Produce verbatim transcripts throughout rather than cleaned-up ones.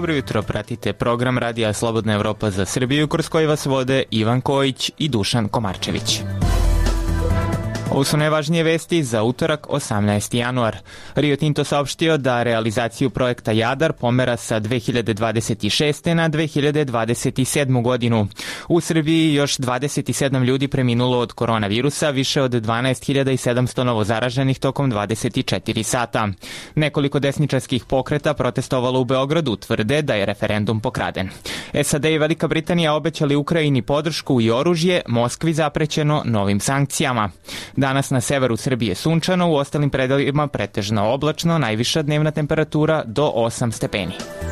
Dobro jutro, pratite program Radija Slobodna Evropa za Srbiju, kroz koji vas vode Ivan Kojić i Dušan Komarčević. Ovo su najvažnije vesti za utorak, osamnaesti januar. Rio Tinto saopštio da realizaciju projekta Jadar pomera sa dve hiljade dvadeset šeste. na dve hiljade dvadeset sedmu. godinu. U Srbiji još dvadeset sedam ljudi preminulo od koronavirusa, više od dvanaest hiljada sedamsto novozaraženih tokom dvadeset četiri sata. Nekoliko desničarskih pokreta protestovalo u Beogradu, tvrde da je referendum pokraden. S A D i Velika Britanija obećali Ukrajini podršku i oružje, Moskvi zaprećeno novim sankcijama. Danas na severu Srbije sunčano, u ostalim predelima pretežno oblačno, najviša dnevna temperatura do osam stepeni.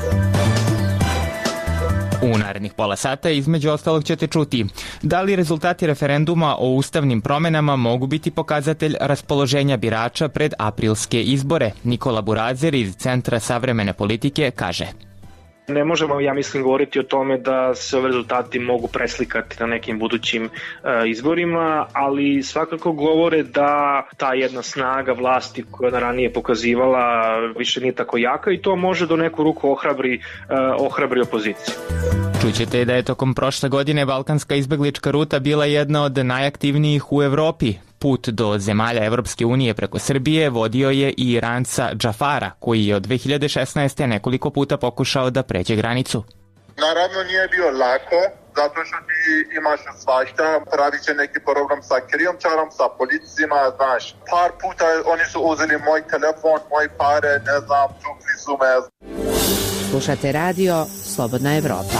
U narednih pola sata između ostalog ćete čuti da li rezultati referenduma o ustavnim promenama mogu biti pokazatelj raspoloženja birača pred aprilske izbore. Nikola Burazer iz Centra savremene politike kaže: Ne možemo, ja mislim, govoriti o tome da se ove rezultati mogu preslikati na nekim budućim e, izborima, ali svakako govore da ta jedna snaga vlasti koja ona ranije pokazivala više nije tako jaka i to može do neku ruku ohrabri, e, ohrabri opoziciju. Čućete da je tokom prošle godine balkanska izbeglička ruta bila jedna od najaktivnijih u Evropi. Put do zemalja Evropske unije preko Srbije vodio je i Iranca Džafara, koji je od dve hiljade šesnaeste. nekoliko puta pokušao da pređe granicu. Naravno nije bio lako, zato što ti imaš svašta, pravi će neki problem sa krijumčarom, sa policijima, znaš. Par puta oni su uzeli moj telefon, moje pare, ne znam, tukli su me. Slušate radio Slobodna Evropa.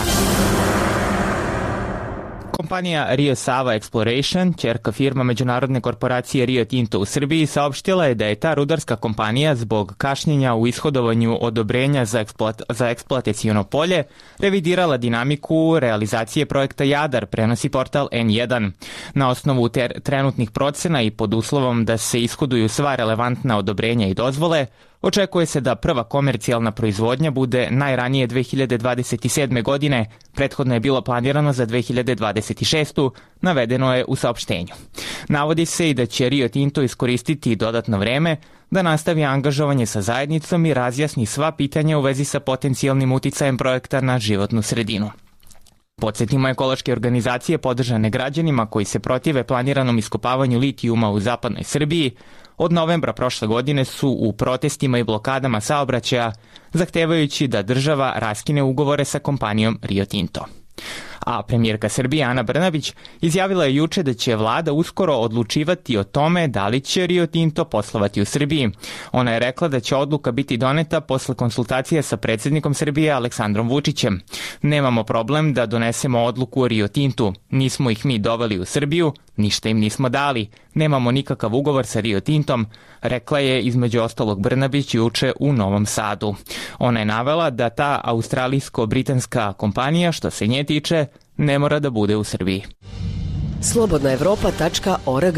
Kompanija Rio Sava Exploration, ćerka firma međunarodne korporacije Rio Tinto u Srbiji, saopštila je da je ta rudarska kompanija zbog kašnjenja u ishodovanju odobrenja za, eksploat, za eksploatacijono polje revidirala dinamiku realizacije projekta Jadar, prenosi portal N jedan. Na osnovu ter, trenutnih procena i pod uslovom da se ishoduju sva relevantna odobrenja i dozvole, očekuje se da prva komercijalna proizvodnja bude najranije dve hiljade dvadeset sedme. godine, prethodno je bilo planirano za dve hiljade dvadeset šestu. navedeno je u saopštenju. Navodi se i da će Rio Tinto iskoristiti dodatno vreme da nastavi angažovanje sa zajednicom i razjasni sva pitanja u vezi sa potencijalnim uticajem projekta na životnu sredinu. Podsjetimo, ekološke organizacije podržane građanima koji se protive planiranom iskopavanju litijuma u zapadnoj Srbiji od novembra prošle godine su u protestima i blokadama saobraćaja, zahtevajući da država raskine ugovore sa kompanijom Rio Tinto. A premijerka Srbije Ana Brnabić izjavila je juče da će vlada uskoro odlučivati o tome da li će Rio Tinto poslovati u Srbiji. Ona je rekla da će odluka biti doneta posle konsultacije sa predsjednikom Srbije Aleksandrom Vučićem. Nemamo problem da donesemo odluku o Rio Tintu. Nismo ih mi doveli u Srbiju, ništa im nismo dali. Nemamo nikakav ugovor sa Rio Tintom, rekla je između ostalog Brnabić juče u Novom Sadu. Ona je navela da ta australijsko-britanska kompanija, što se nje tiče, ne mora da bude u Srbiji. slobodna evropa tačka org.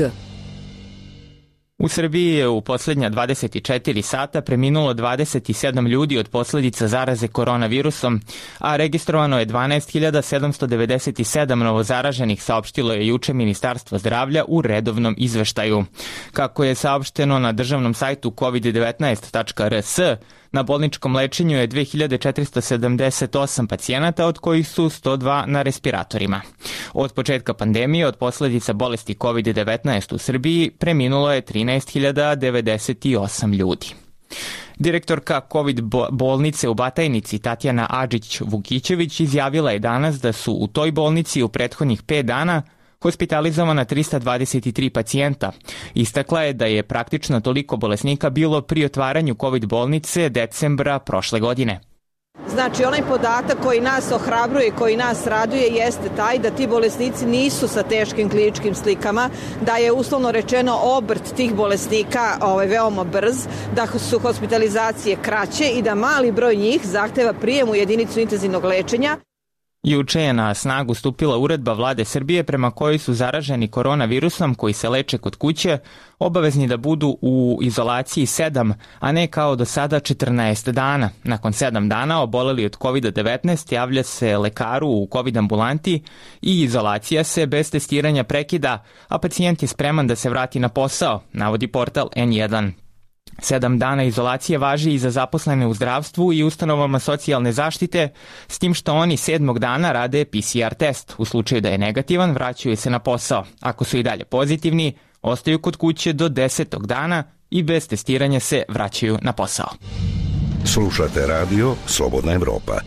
U Srbiji je u posljednja dvadeset četiri sata preminulo dvadeset sedam ljudi od posljedica zaraze koronavirusom, a registrovano je dvanaest hiljada sedamsto devedeset sedam novozaraženih, saopštilo je juče Ministarstvo zdravlja u redovnom izveštaju. Kako je saopšteno na državnom sajtu covid devetnaest tačka r s, na bolničkom lečenju je dve hiljade četiristo sedamdeset osam pacijenata, od kojih su sto dva na respiratorima. Od početka pandemije, od posljedica bolesti covid devetnaest u Srbiji, preminulo je trinaest hiljada devedeset osam ljudi. Direktorka COVID bolnice u Batajnici Tatjana Adžić-Vukićević izjavila je danas da su u toj bolnici u prethodnih pet dana hospitalizovana trista dvadeset tri pacijenta. Istakla je da je praktično toliko bolesnika bilo pri otvaranju COVID bolnice decembra prošle godine. Znači, onaj podatak koji nas ohrabruje i koji nas raduje jeste taj da ti bolesnici nisu sa teškim kliničkim slikama, da je uslovno rečeno obrt tih bolesnika ovaj, veoma brz, da su hospitalizacije kraće i da mali broj njih zahteva prijem u jedinicu intenzivnog lečenja. Juče je na snagu stupila uredba vlade Srbije prema kojoj su zaraženi koronavirusom koji se leče kod kuće obavezni da budu u izolaciji sedam, a ne kao do sada četrnaest dana. Nakon sedam dana oboleli od covid devetnaest javlja se lekaru u COVID ambulanti i izolacija se bez testiranja prekida, a pacijent je spreman da se vrati na posao, navodi portal N jedan. Sedam dana izolacije važi i za zaposlene u zdravstvu i ustanovama socijalne zaštite, s tim što oni sedmog dana rade P C R test. U slučaju da je negativan, vraćaju se na posao. Ako su i dalje pozitivni, ostaju kod kuće do desetog dana i bez testiranja se vraćaju na posao. Slušate radio Slobodna Evropa.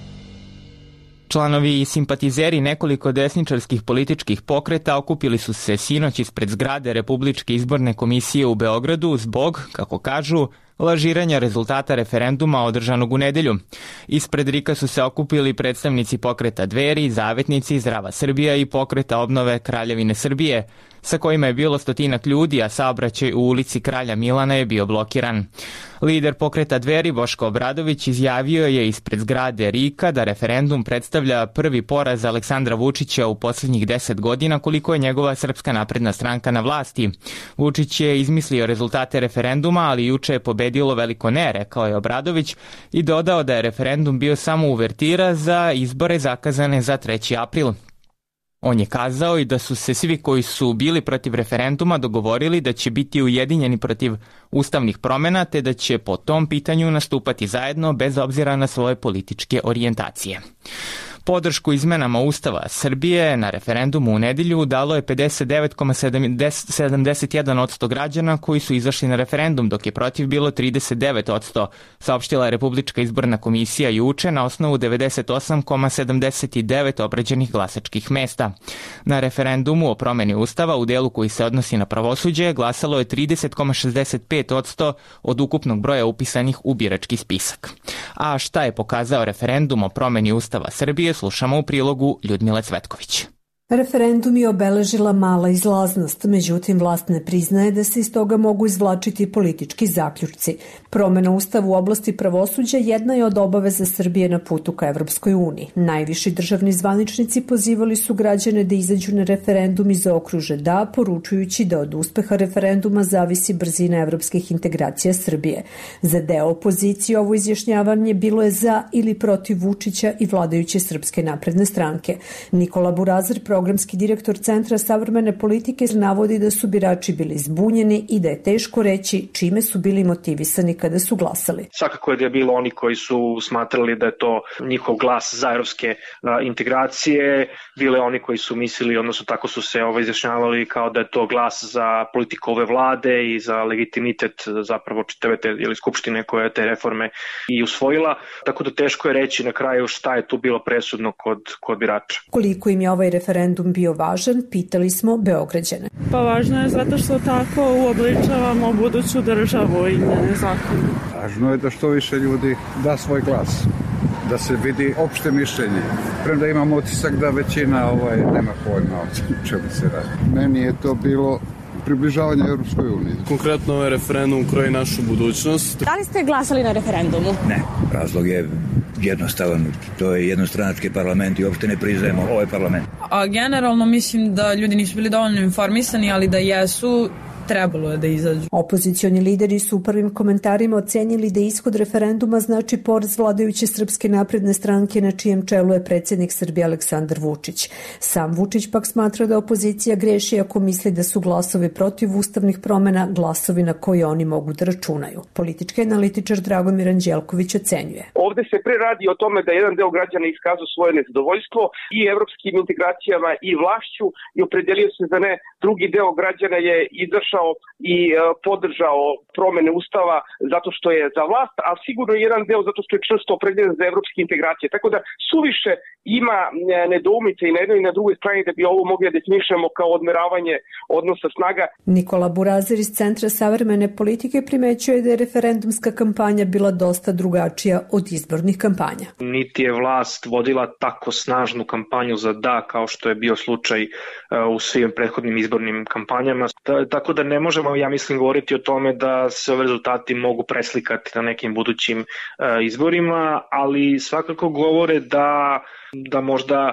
Članovi i simpatizeri nekoliko desničarskih političkih pokreta okupili su se sinoć ispred zgrade Republičke izborne komisije u Beogradu zbog, kako kažu, lažiranja rezultata referenduma održanog u nedelju. Ispred RIK-a su se okupili predstavnici pokreta Dveri, Zavetnici, Zdrava Srbija i pokreta Obnove Kraljevine Srbije, sa kojima je bilo stotinak ljudi, a saobraćaj u ulici Kralja Milana je bio blokiran. Lider pokreta Dveri, Boško Obradović, izjavio je ispred zgrade RIK-a da referendum predstavlja prvi poraz Aleksandra Vučića u poslednjih deset godina koliko je njegova Srpska napredna stranka na vlasti. Vučić je izmislio rezultate referenduma, ali juče je pobedilo veliko ne, rekao je Obradović i dodao da je referendum bio samo uvertira za izbore zakazane za treći april. On je kazao i da su se svi koji su bili protiv referenduma dogovorili da će biti ujedinjeni protiv ustavnih promjena te da će po tom pitanju nastupati zajedno bez obzira na svoje političke orijentacije. Podršku izmenama Ustava Srbije na referendumu u nedelju dalo je pedeset devet zarez sedamdeset jedan posto građana koji su izašli na referendum, dok je protiv bilo trideset devet posto, saopštila je Republička izborna komisija juče na osnovu devedeset osam zarez sedamdeset devet obrađenih glasačkih mesta. Na referendumu o promeni Ustava u delu koji se odnosi na pravosuđe glasalo je trideset zarez šezdeset pet posto od ukupnog broja upisanih u birački spisak. A šta je pokazao referendum o promeni Ustava Srbije, slušamo u prilogu Ljudmile Cvetković. Referendum je obeležila mala izlaznost, međutim vlast ne priznaje da se iz toga mogu izvlačiti politički zaključci. Promena Ustava u oblasti pravosuđa jedna je od obaveza Srbije na putu ka Evropskoj uniji. Najviši državni zvaničnici pozivali su građane da izađu na referendum i zaokruže da, poručujući da od uspeha referenduma zavisi brzina evropskih integracija Srbije. Za deo opozicije ovo izjašnjavanje bilo je za ili protiv Vučića i vladajuće Srpske napredne stranke. Nikola Burazir, programski direktor Centra savremene politike, navodi da su birači bili zbunjeni i da je teško reći čime su bili motivisani kada su glasali. Svakako je da je bilo oni koji su smatrali da je to njihov glas za evropske a, integracije, bile oni koji su mislili, odnosno tako su se ovaj, izjašnjavali kao da je to glas za politiku ove vlade i za legitimitet zapravo čitave te ili skupštine koja je te reforme i usvojila, tako da teško je reći na kraju šta je tu bilo presudno kod, kod birača. Koliko im je ovaj referendum bio važan, pitali smo Beograđane. Pa važno je zato što tako uobličavamo buduću državu i njene zakone. Važno je da što više ljudi da svoj glas, da se vidi opšte mišljenje. Premda imam utisak da većina ovaj, nema pojma o čemu se radi. Meni je to bilo približavanje Europskoj uniji. Konkretno ovaj referendum kroji našu budućnost. Da li ste glasali na referendumu? Ne, razlog je jednostavan. To je jednostranački parlament i uopšte ne priznajemo ovaj parlament. A generalno mislim da ljudi nisu bili dovoljno informisani, ali da jesu, trebalo je da izađu. Opozicioni lideri su u prvim komentarima ocenili da ishod referenduma znači poraz vladajuće Srpske napredne stranke na čijem čelu je predsjednik Srbije Aleksandar Vučić. Sam Vučić pak smatra da opozicija greši ako misli da su glasovi protiv ustavnih promjena glasovi na koje oni mogu da računaju. Politički analitičar Dragomir Anđelković ocenjuje. Ovde se pre radi o tome da jedan deo građana iskazao svoje nezadovoljstvo i evropskim integracijama i vlašću i opredelio se za ne. Drugi deo građana je izašao i podržao promene Ustava zato što je za vlast, a sigurno jedan deo zato što je čvrsto opredeljen za evropske integracije. Tako da suviše ima nedoumice i na jednoj i na drugoj strani da bi ovo mogli da definišemo kao odmeravanje odnosa snaga. Nikola Burazir iz Centra savremene politike primećuje da je referendumska kampanja bila dosta drugačija od izbornih kampanja. Niti je vlast vodila tako snažnu kampanju za da kao što je bio slučaj u svim prethodnim izbornim kampanjama. Tako da ne možemo, ja mislim, govoriti o tome da se ove rezultati mogu preslikati na nekim budućim uh, izborima, ali svakako govore da, da možda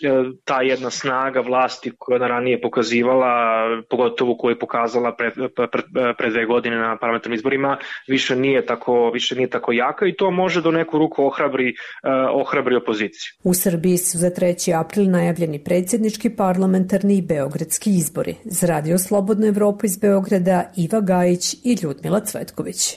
ta jedna snaga vlasti koja je ranije pokazivala, pogotovo koju je pokazala pre, pre, pre dve godine na parlamentarnim izborima, više nije tako, više nije tako jaka i to može do neku ruku ohrabri, uh, ohrabri opoziciju. U Srbiji su za treći april najavljeni predsjednički, parlamentarni i beogradski izbori. Za Radio Slobodna Evropa iz Beograda Iva Gajić i Ljudmila Cvetković.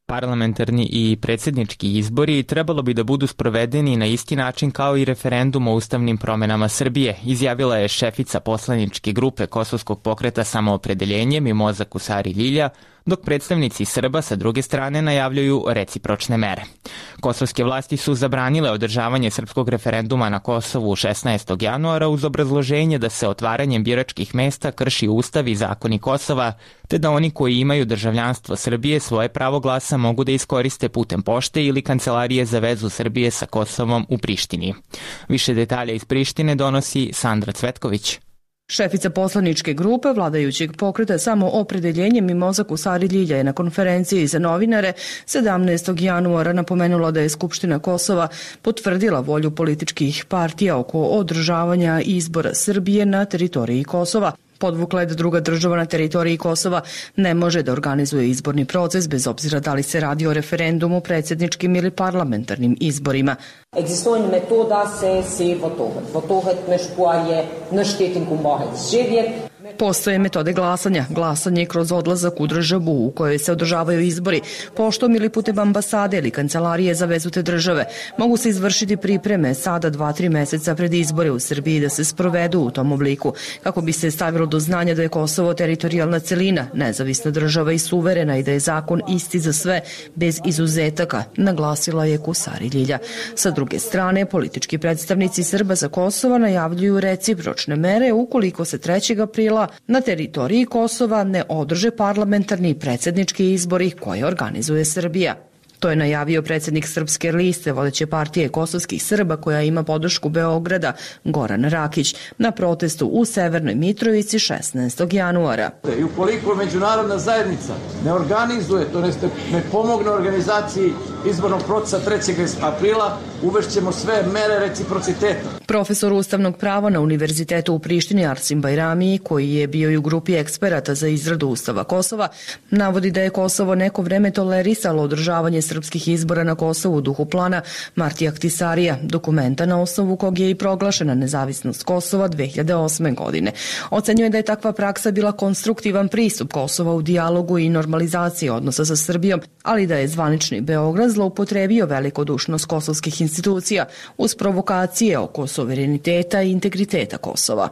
Parlamentarni i predsjednički izbori trebalo bi da budu sprovedeni na isti način kao i referendum o ustavnim promenama Srbije, izjavila je šefica poslaničke grupe Kosovskog pokreta Samoopredeljenje Mimoza Kusari Ljilja, dok predstavnici Srba sa druge strane najavljuju recipročne mere. Kosovske vlasti su zabranile održavanje srpskog referenduma na Kosovu šesnaestog januara uz obrazloženje da se otvaranjem biračkih mesta krši ustav i zakoni Kosova, te da oni koji imaju državljanstvo Srbije svoje pravo glasa mogu da iskoriste putem pošte ili Kancelarije za vezu Srbije sa Kosovom u Prištini. Više detalja iz Prištine donosi Sandra Cvetković. Šefica poslaničke grupe vladajućeg pokreta Samoopredeljenje Mimoza Kusari Ljilja je na konferenciji za novinare sedamnaestog januara napomenula da je Skupština Kosova potvrdila volju političkih partija oko održavanja izbora Srbije na teritoriji Kosova. Podvukla je da druga država na teritoriji Kosova ne može da organizuje izborni proces bez obzira da li se radi o referendumu, predsjedničkim ili parlamentarnim izborima. Existuje metoda se se votohet. Votohet në shkuarje në shtetin ku mbahet zgjedhjet. Postoje metode glasanja. Glasanje kroz odlazak u državu u kojoj se održavaju izbori, poštom ili putem ambasade ili Kancelarije za vezu te države. Mogu se izvršiti pripreme sada dva, tri meseca pred izbore u Srbiji da se sprovedu u tom obliku, kako bi se stavilo do znanja da je Kosovo teritorijalna celina, nezavisna država i suverena i da je zakon isti za sve, bez izuzetaka, naglasila je Kusari Ljilja. Sa druge strane, politički predstavnici Srba za Kosova najavljuju recipročne mere ukoliko se trećeg aprila na teritoriji Kosova ne održe parlamentarni i predsjednički izbori koje organizuje Srbija. To je najavio predsjednik Srpske liste, vodeće partije kosovskih Srba koja ima podršku Beograda, Goran Rakić, na protestu u Severnoj Mitrovici šesnaestog januara. I ukoliko međunarodna zajednica ne organizuje, to ne pomogne organizaciji izbornog procesa trećeg aprila, uvešćemo sve mere reciprociteta. Profesor ustavnog prava na Univerzitetu u Prištini Arsim Bajrami, koji je bio i u grupi eksperata za izradu Ustava Kosova, navodi da je Kosovo neko vreme tolerisalo održavanje srpskih izbora na Kosovu u duhu plana Martija Ahtisarija, dokumenta na osnovu kog je i proglašena nezavisnost Kosova dve hiljade osme. godine. Ocenjuje da je takva praksa bila konstruktivan pristup Kosova u dijalogu i normalizaciji odnosa sa Srbijom, ali da je zvanični Beograd zloupotrebio velikodušnost kosovskih institucija uz provokacije oko suvereniteta i integriteta Kosova.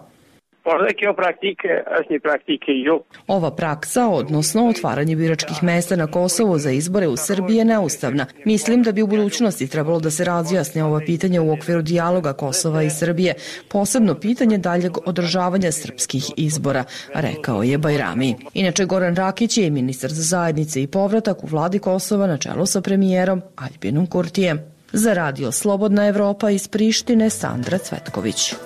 Ova praksa, odnosno otvaranje biračkih mesta na Kosovu za izbore u Srbiji je neustavna. Mislim da bi u budućnosti trebalo da se razjasne ova pitanja u okviru dijaloga Kosova i Srbije, posebno pitanje daljeg održavanja srpskih izbora, rekao je Bajrami. Inače, Goran Rakić je ministar za zajednice i povratak u vladi Kosova na čelu sa premijerom Aljbinom Kurtijem. Za radio Slobodna Evropa iz Prištine, Sandra Cvetković.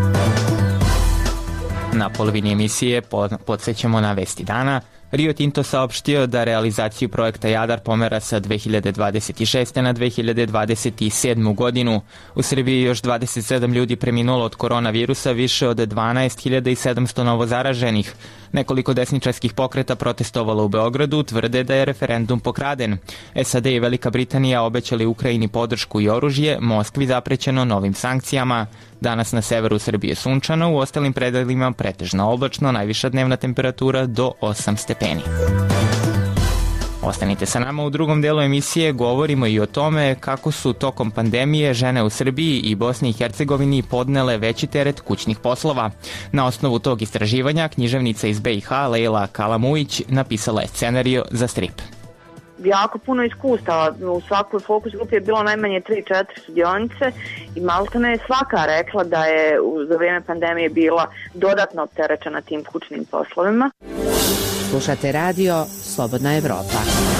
Na polovini emisije podsjećamo na vesti dana. Rio Tinto saopštio da realizaciju projekta Jadar pomera sa dve hiljade dvadeset šeste. na dve hiljade dvadeset sedmu. godinu. U Srbiji još dvadeset sedam ljudi preminulo od koronavirusa, više od dvanaest hiljada sedamsto novozaraženih. Nekoliko desničarskih pokreta protestovalo u Beogradu, tvrde da je referendum pokraden. S A D i Velika Britanija obećali Ukrajini podršku i oružje, Moskvi zaprećeno novim sankcijama. Danas na severu Srbije sunčano, u ostalim predelima pretežno oblačno, najviša dnevna temperatura do osam stepeni. Ostanite sa nama, u drugom delu emisije govorimo i o tome kako su tokom pandemije žene u Srbiji i Bosni i Hercegovini podnele veći teret kućnih poslova. Na osnovu tog istraživanja književnica iz B i H Lejla Kalamujić napisala je scenarijo za strip. Jako puno iskustava. U svakoj fokus grupi je bilo najmanje tri četiri sudionice i maltene je svaka rekla da je za vrijeme pandemije bila dodatno opterećena tim kućnim poslovima. Slušate radio Slobodna Evropa.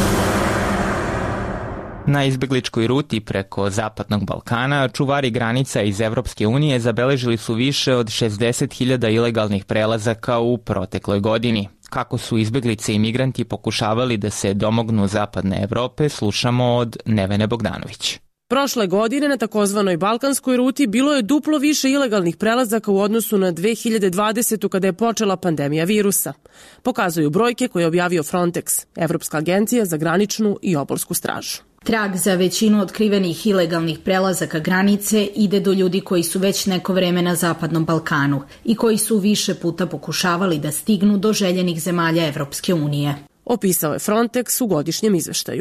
Na izbegličkoj ruti preko Zapadnog Balkana čuvari granica iz Evropske unije zabeležili su više od šezdeset hiljada ilegalnih prelazaka u protekloj godini. Kako su izbeglice i migranti pokušavali da se domognu Zapadne Evrope, slušamo od Nevene Bogdanović. Prošle godine na takozvanoj balkanskoj ruti bilo je duplo više ilegalnih prelazaka u odnosu na dve hiljade dvadesetu. kada je počela pandemija virusa. Pokazuju brojke koje je objavio Frontex, Evropska agencija za graničnu i obalsku stražu. Trag za većinu otkrivenih ilegalnih prelazaka granice ide do ljudi koji su već neko vreme na Zapadnom Balkanu i koji su više puta pokušavali da stignu do željenih zemalja Evropske unije. Opisao je Frontex u godišnjem izveštaju.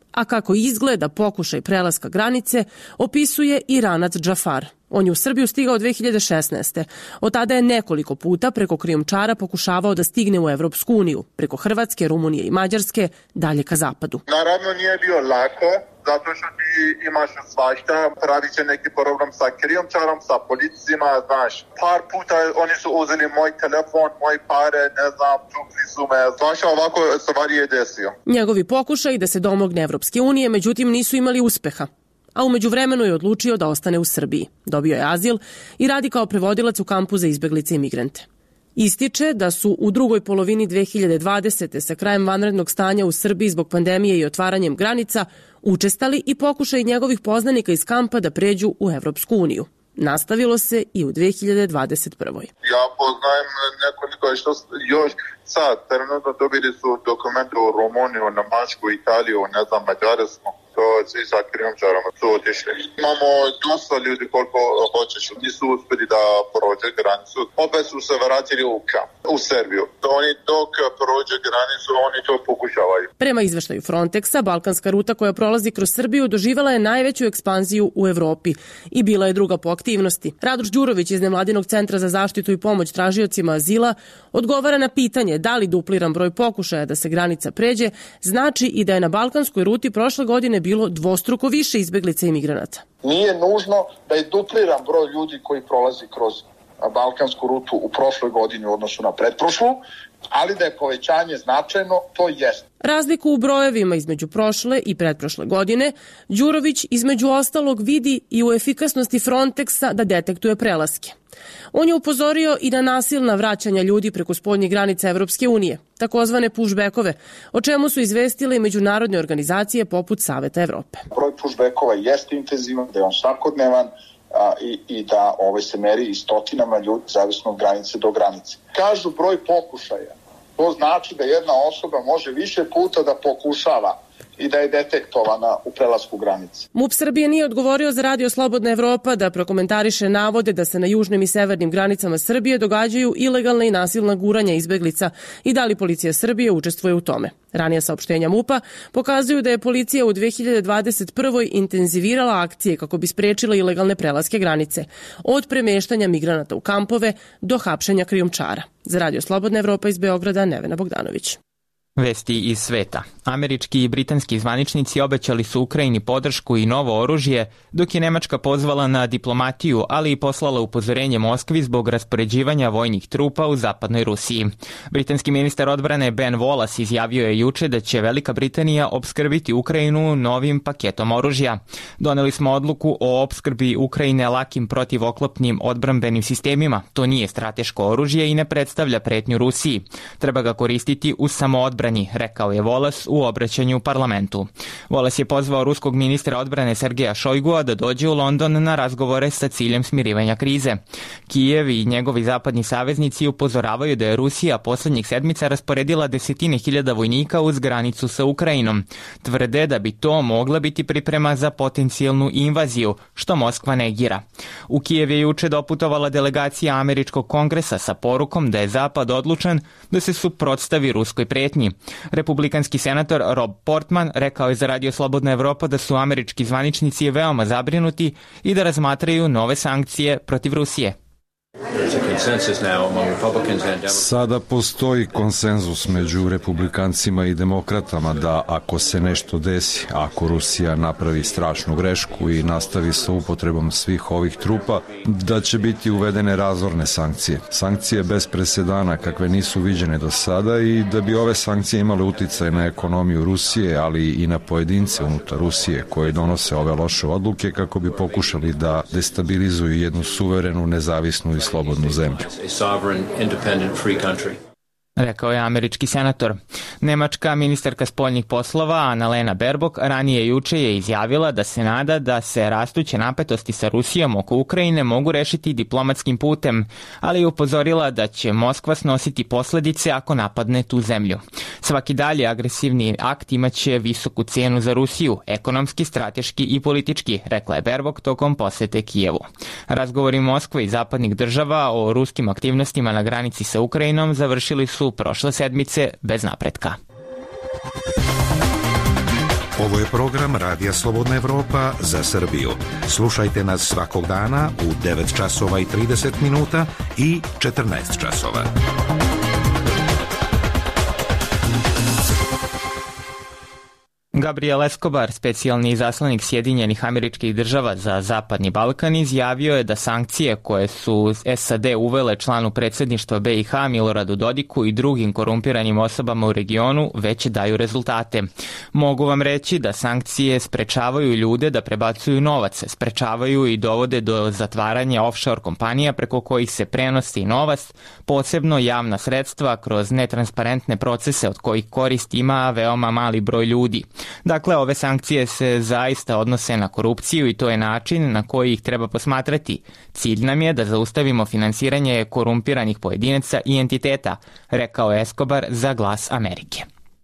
A kako izgleda pokušaj prelaska granice, opisuje Iranac Džafar. On je u Srbiju stigao dve hiljade šesnaeste. Od tada je nekoliko puta preko krijumčara pokušavao da stigne u Evropsku uniju, preko Hrvatske, Rumunije i Mađarske, dalje ka zapadu. Naravno nije bio lako, zato što ti imaš svašta, pravi će neki problem sa krijumčarom, sa policijima, znaš. Par puta oni su uzeli moj telefon, moj pare, ne znam, tukli su me, znaš, ovako stvari je desio. Njegovi pokušaj da se domogne Evropske unije, međutim, nisu imali uspeha. A umeđu vremenu je odlučio da ostane u Srbiji. Dobio je azil i radi kao prevodilac u kampu za izbeglice i migrante. Ističe da su u drugoj polovini dve hiljade dvadesete sa krajem vanrednog stanja u Srbiji zbog pandemije i otvaranjem granica učestali i pokušaj njegovih poznanika iz kampa da pređu u Evropsku uniju. Nastavilo se i u dve hiljade dvadeset prvoj. Ja poznajem nekoliko što još sad, trenutno dobili su dokumente u Rumuniju, Nemačku, Italiju, ne znam, Mađarsku. To svi sa krijumčarama su otišli. Imamo dosta ljudi koliko hoćeš, nisu uspjeli da prođe granicu. Opet su se vratili u kamp, u Srbiju. Oni dok prođe granicu, oni to pokušavaju. Prema izveštaju Frontexa, balkanska ruta koja prolazi kroz Srbiju doživjela je najveću ekspanziju u Evropi i bila je druga po aktivnosti. Radoš Đurović iz Nevladinog centra za zaštitu i pomoć tražiocima azila odgovara na pitanje da li dupliran broj pokušaja da se granica pređe znači i da je na balkanskoj ruti prošle godine bilo dvostruko više izbeglica i migranata. Nije nužno da je dupliran broj ljudi koji prolazi kroz balkansku rutu u prošloj godini u odnosu na pretprošlu, ali da je povećanje značajno, to jest. Razliku u brojevima između prošle i pretprošle godine Đurović između ostalog vidi i u efikasnosti Frontexa da detektuje prelaske. On je upozorio i na nasilna vraćanja ljudi preko spoljnih granica Evropske unije, takozvane pushbackove, o čemu su izvestile i međunarodne organizacije poput Saveta Evrope. Broj pushbackova jeste intenzivan, da je on svakodnevan, A, i, i da ovaj se meri i stotinama ljudi zavisno od granice do granice. Kažu broj pokušaja. To znači da jedna osoba može više puta da pokušava i da je detektovana u prelasku granice. MUP Srbije nije odgovorio za Radio Slobodna Evropa da prokomentariše navode da se na južnim i severnim granicama Srbije događaju ilegalna i nasilna guranja izbeglica i da li policija Srbije učestvuje u tome. Ranija saopštenja MUP-a pokazuju da je policija u dve hiljade dvadeset prvoj intenzivirala akcije kako bi sprečila ilegalne prelaske granice, od premeštanja migranata u kampove do hapšenja krijumčara. Za Radio Slobodna Evropa iz Beograda, Nevena Bogdanović. Vesti iz sveta. Američki i britanski zvaničnici obećali su Ukrajini podršku i novo oružje, dok je Nemačka pozvala na diplomatiju, ali i poslala upozorenje Moskvi zbog raspoređivanja vojnih trupa u zapadnoj Rusiji. Britanski ministar odbrane Ben Wallace izjavio je juče da će Velika Britanija opskrbiti Ukrajinu novim paketom oružja. Doneli smo odluku o opskrbi Ukrajine lakim protivoklopnim odbrambenim sistemima. To nije strateško oružje i ne predstavlja pretnju Rusiji. Treba ga koristiti u samoodbrani, rekao je Wallace u obraćanju u parlamentu. Wallace je pozvao ruskog ministra odbrane Sergeja Šojgua da dođe u London na razgovore sa ciljem smirivanja krize. Kijev i njegovi zapadni saveznici upozoravaju da je Rusija poslednjih sedmica rasporedila desetine hiljada vojnika uz granicu sa Ukrajinom. Tvrde da bi to mogla biti priprema za potencijalnu invaziju, što Moskva negira. U Kijev je juče doputovala delegacija Američkog kongresa sa porukom da je Zapad odlučan da se suprotstavi ruskoj pretnji. Republikanski senator Rob Portman rekao je za Radio Slobodna Evropa da su američki zvaničnici veoma zabrinuti i da razmatraju nove sankcije protiv Rusije. Sada postoji konsenzus među republikancima i demokratama da ako se nešto desi, ako Rusija napravi strašnu grešku i nastavi sa upotrebom svih ovih trupa, da će biti uvedene razorne sankcije. Sankcije bez presedana kakve nisu viđene do sada i da bi ove sankcije imale uticaj na ekonomiju Rusije, ali i na pojedince unutar Rusije koji donose ove loše odluke kako bi pokušali da destabilizuju jednu suverenu, nezavisnu i slobodnu zemlju. Rekao je američki senator. Nemačka ministarka spoljnih poslova Annalena Baerbock ranije juče je izjavila da se nada da se rastuće napetosti sa Rusijom oko Ukrajine mogu rešiti diplomatskim putem, ali je upozorila da će Moskva snositi posledice ako napadne tu zemlju. Svaki dalje agresivni akt imaće visoku cenu za Rusiju, ekonomski, strateški i politički, rekla je Baerbock tokom posete Kijevu. Razgovori Moskve i zapadnih država o ruskim aktivnostima na granici sa Ukrajinom završili su prošle sedmice bez napretka. Ovo je program Radija Slobodna Evropa za Srbiju. Slušajte nas svakog dana u devet časova i trideset minuta i četrnaest časova. Gabriel Escobar, specijalni izaslanik Sjedinjenih Američkih Država za Zapadni Balkan, izjavio je da sankcije koje su S A D uvele članu predsjedništva B i H Miloradu Dodiku i drugim korumpiranim osobama u regionu već daju rezultate. Mogu vam reći da sankcije sprečavaju ljude da prebacuju novac, sprečavaju i dovode do zatvaranja offshore kompanija preko kojih se prenosi novac, posebno javna sredstva kroz netransparentne procese od kojih korist ima veoma mali broj ljudi. Dakle, ove sankcije se zaista odnose na korupciju i to je način na koji ih treba posmatrati. Cilj nam je da zaustavimo finansiranje korumpiranih pojedinaca i entiteta, rekao je Escobar za Glas Amerike.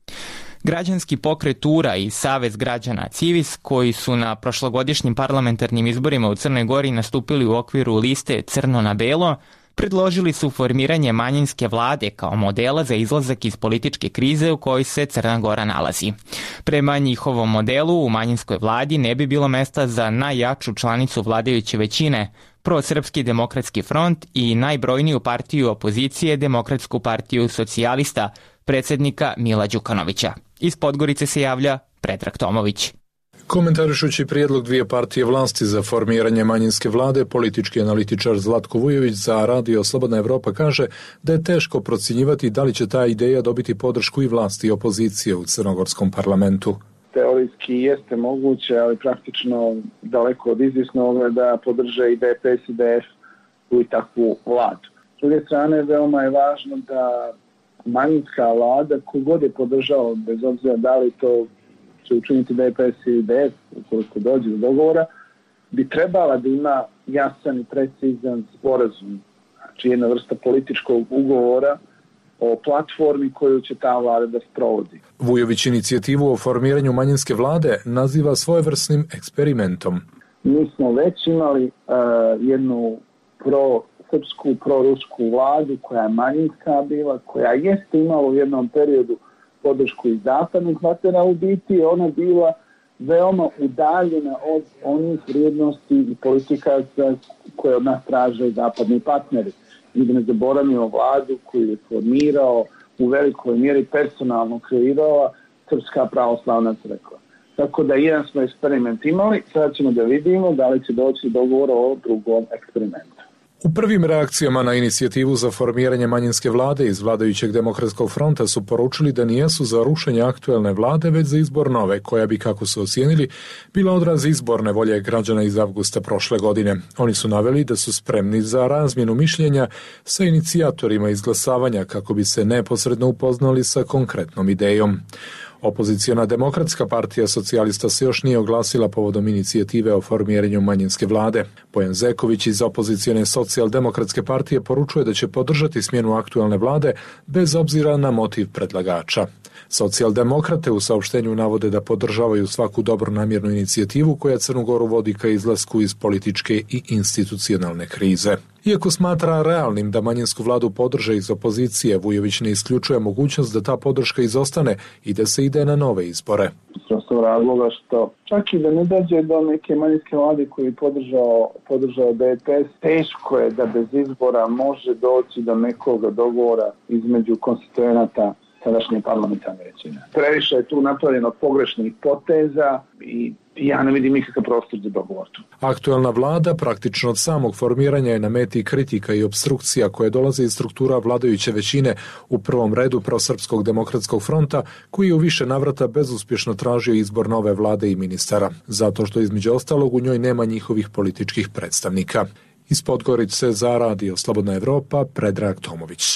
Građanski pokret Tura i Savez građana Civis, koji su na prošlogodišnjim parlamentarnim izborima u Crnoj Gori nastupili u okviru liste Crno na belo, predložili su formiranje manjinske vlade kao modela za izlazak iz političke krize u kojoj se Crna Gora nalazi. Prema njihovom modelu, u manjinskoj vladi ne bi bilo mesta za najjaču članicu vladajuće većine, Prosrpski demokratski front i najbrojniju partiju opozicije, Demokratsku partiju socijalista, predsjednika Mila Đukanovića. Iz Podgorice se javlja Predrag Tomović. Komentarišući prijedlog dvije partije vlasti za formiranje manjinske vlade, politički analitičar Zlatko Vujović za Radio Slobodna Evropa kaže da je teško procjenjivati da li će ta ideja dobiti podršku i vlasti i opozicije u crnogorskom parlamentu. Teorijski jeste moguće, ali praktično daleko od izvjesnog da podrže i D P S i D F u takvu vladu. S druge strane, veoma je važno da manjinska vlada, kogod je podržao, bez obzira da li to će učiniti D P S i D F, ukoliko dođe do dogovora, bi trebala da ima jasan i precizan sporazum, znači jedna vrsta političkog ugovora o platformi koju će ta vlada da sprovodi. Vujović inicijativu o formiranju manjinske vlade naziva svojevrsnim eksperimentom. Mi smo već imali uh, jednu pro-srpsku, pro-rusku vladu koja je manjinska bila, koja jeste imala u jednom periodu podršku iz zapadnih partnera, u biti ona bila veoma udaljena od onih vrijednosti i politika koje od nas traže zapadni partneri. I da ne zaboravimo vladu koju je formirao, u velikoj mjeri personalno kreirala Srpska pravoslavna crkva. Tako da jedan smo eksperiment imali, sad ćemo da vidimo da li će doći do dogovora o drugom eksperimentu. U prvim reakcijama na inicijativu za formiranje manjinske vlade iz vladajućeg Demokratskog fronta su poručili da nijesu za rušenje aktuelne vlade, već za izbor nove, koja bi, kako su ocijenili, bila odraz izborne volje građana iz avgusta prošle godine. Oni su naveli da su spremni za razmjenu mišljenja sa inicijatorima izglasavanja kako bi se neposredno upoznali sa konkretnom idejom. Opoziciona Demokratska partija socijalista se još nije oglasila povodom inicijative o formiranju manjinske vlade. Bojan Zeković iz opozicione socijaldemokratske partije poručuje da će podržati smjenu aktuelne vlade bez obzira na motiv predlagača. Socijaldemokrate u saopštenju navode da podržavaju svaku dobronamjernu inicijativu koja Crnu Goru vodi ka izlasku iz političke i institucionalne krize. Iako smatra realnim da manjinsku vladu podrže iz opozicije, Vujović ne isključuje mogućnost da ta podrška izostane i da se ide na nove izbore. Prosto razloga što čak i da ne dođe do neke manjinske vlade koji je podržao, podržao D P S, teško je da bez izbora može doći do nekog dogovora između konstituenata sadašnje parlamentarne većine. Previše je tu napravljeno pogrešnih poteza i ja ne vidim nikakav prostor za dogovor tu. Aktuelna vlada praktično od samog formiranja je na meti kritika i obstrukcija koje dolaze iz struktura vladajuće većine, u prvom redu Prosrpskog demokratskog fronta, koji je u više navrata bezuspješno tražio izbor nove vlade i ministara, zato što između ostalog u njoj nema njihovih političkih predstavnika. Iz Podgorice za Radio Slobodna Evropa, Predrag Tomović.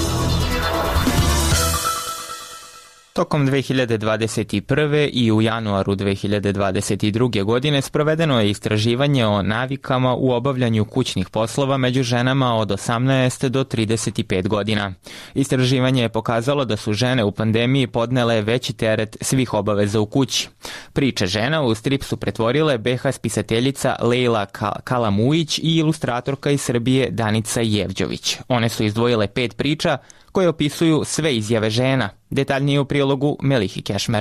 Tokom dve hiljade dvadeset prve. i u januaru dve hiljade dvadeset druge. godine sprovedeno je istraživanje o navikama u obavljanju kućnih poslova među ženama od osamnaest do trideset pet godina. Istraživanje je pokazalo da su žene u pandemiji podnele veći teret svih obaveza u kući. Priče žena u strip su pretvorile be ha spisateljica Lejla Kalamujić i ilustratorka iz Srbije Danica Jevđović. One su izdvojile pet priča koje opisuju sve izjave žena. Detaljnije u prilogu Melihi Kešmer.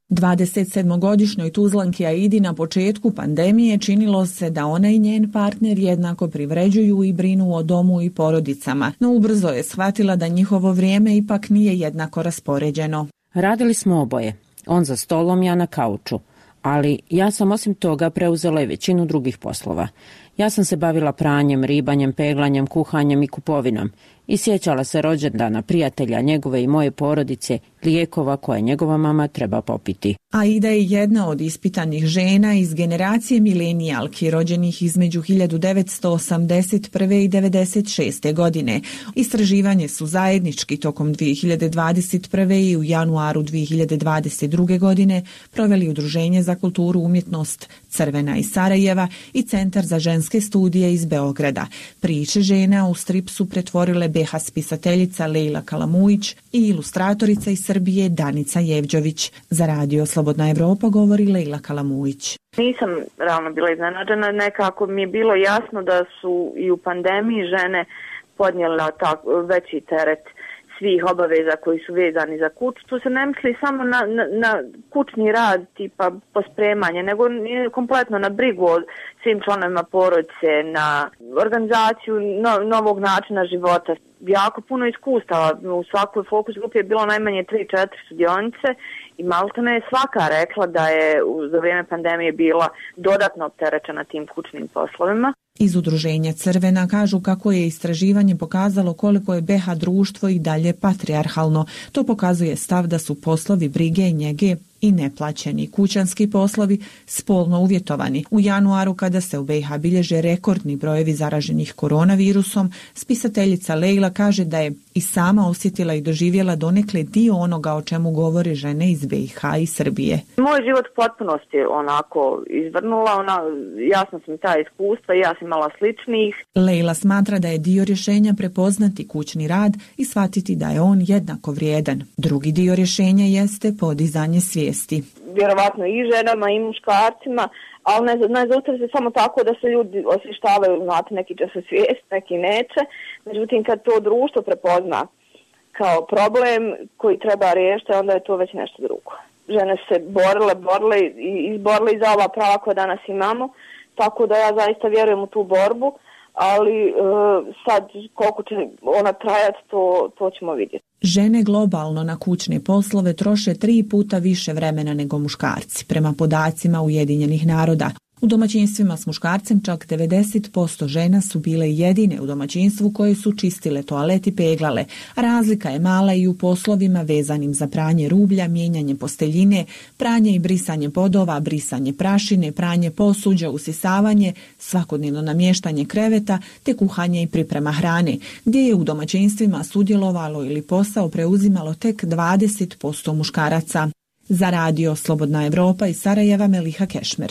dvadesetsedmogodišnjoj Tuzlanki Aidi na početku pandemije činilo se da ona i njen partner jednako privređuju i brinu o domu i porodicama, no ubrzo je shvatila da njihovo vrijeme ipak nije jednako raspoređeno. Radili smo oboje, on za stolom, ja na kauču, ali ja sam osim toga preuzela i većinu drugih poslova. Ja sam se bavila pranjem, ribanjem, peglanjem, kuhanjem i kupovinom i sjećala se rođendana, prijatelja, njegove i moje porodice, lijekova koje njegova mama treba popiti. Aida je jedna od ispitanih žena iz generacije milenijalki rođenih između hiljadu devetsto osamdeset prve i devedeset šeste. godine. Istraživanje su zajednički tokom dvije hiljade dvadeset prve i u januaru dvije hiljade dvadeset druge. godine proveli Udruženje za kulturu umjetnost Crvena iz Sarajeva i Centar za ženske studije iz Beograda. Priče žena u strip su pretvorile be ha spisateljica Lejla Kalamujić i ilustratorica iz Srbije Danica Jevđović. Za radio Slobodna Evropa govori Lejla Kalamujić. Nisam realno bila iznenađena, nekako mi je bilo jasno da su i u pandemiji žene podnijela tako veći teret svih obaveza koji su vezani za kuću. Tu se ne misli samo na, na, na kućni rad tipa pospremanje, nego kompletno na brigu o svim članovima porodice, na organizaciju no, novog načina života. Jako puno iskustava. U svakoj fokus grupi je bilo najmanje tri četiri sudionice i maltene je svaka rekla da je za vrijeme pandemije bila dodatno opterećena tim kućnim poslovima. Iz Udruženja Crvena kažu kako je istraživanje pokazalo koliko je be ha društvo i dalje patrijarhalno. To pokazuje stav da su poslovi brige i njege i neplaćeni kućanski poslovi spolno uvjetovani. U januaru, kada se u be ha bilježe rekordni brojevi zaraženih koronavirusom, spisateljica Lejla kaže da je i sama osjetila i doživjela donekle dio onoga o čemu govore žene iz be ha i Srbije. Moj život u potpunosti onako izvrnula, ona, jasno sam ta iskustva i ja sam imala sličnih. Lejla smatra da je dio rješenja prepoznati kućni rad i shvatiti da je on jednako vrijedan. Drugi dio rješenja jeste podizanje svijesti. Vjerovatno i ženama i muškarcima, ali ne, ne zaustavi se samo tako da se ljudi osvještavaju, znate, neki će se svijest, neki neće. Međutim, kad to društvo prepozna kao problem koji treba riješiti, onda je to već nešto drugo. Žene se borile, borile i izborile i za ova prava koja danas imamo, tako da ja zaista vjerujem u tu borbu, ali e, sad koliko će ona trajati, to, to ćemo vidjeti. Žene globalno na kućne poslove troše tri puta više vremena nego muškarci, prema podacima Ujedinjenih naroda. U domaćinstvima s muškarcem čak devedeset posto žena su bile jedine u domaćinstvu koje su čistile toalet i peglale. Razlika je mala i u poslovima vezanim za pranje rublja, mijenjanje posteljine, pranje i brisanje podova, brisanje prašine, pranje posuđa, usisavanje, svakodnevno namještanje kreveta te kuhanje i priprema hrane, gdje je u domaćinstvima sudjelovalo ili posao preuzimalo tek dvadeset posto muškaraca. Za radio Slobodna Evropa iz Sarajeva, Meliha Kešmer.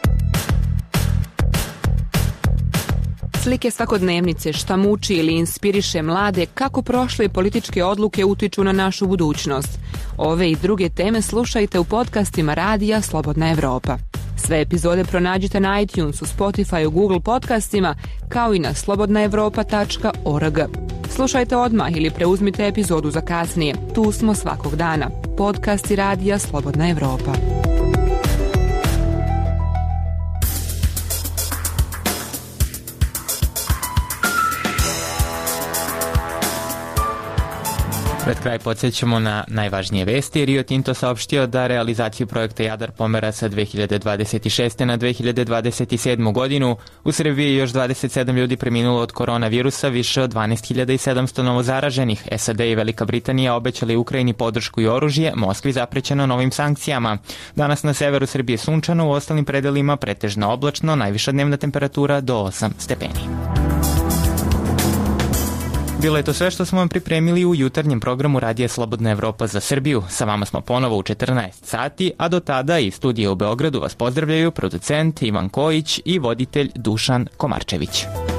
Slike svakodnevnice, šta muči ili inspiriše mlade, kako prošle političke odluke utiču na našu budućnost. Ove i druge teme slušajte u podcastima radija Slobodna Evropa. Sve epizode pronađite na iTunesu, Spotify, Google podcastima, kao i na slobodna evropa tačka org. Slušajte odmah ili preuzmite epizodu za kasnije. Tu smo svakog dana. Podcasti radija Slobodna Evropa. Pred kraj podsjećamo na najvažnije vesti. Rio Tinto saopštio da realizaciju projekta Jadar pomera sa dve hiljade dvadeset šeste. na dve hiljade dvadeset sedmu. godinu. U Srbiji je još dvadeset sedam ljudi preminulo od koronavirusa, više od dvanaest hiljada sedamsto novozaraženih. es a de i Velika Britanija obećali Ukrajini podršku i oružje, Moskvi zaprećeno novim sankcijama. Danas na severu Srbije sunčano, u ostalim predelima pretežno oblačno, najviša dnevna temperatura do osam stepeni. Bilo je to sve što smo vam pripremili u jutarnjem programu Radija Slobodna Evropa za Srbiju. Sa vama smo ponovo u četrnaest sati, a do tada i studije u Beogradu vas pozdravljaju producent Ivan Kojić i voditelj Dušan Komarčević.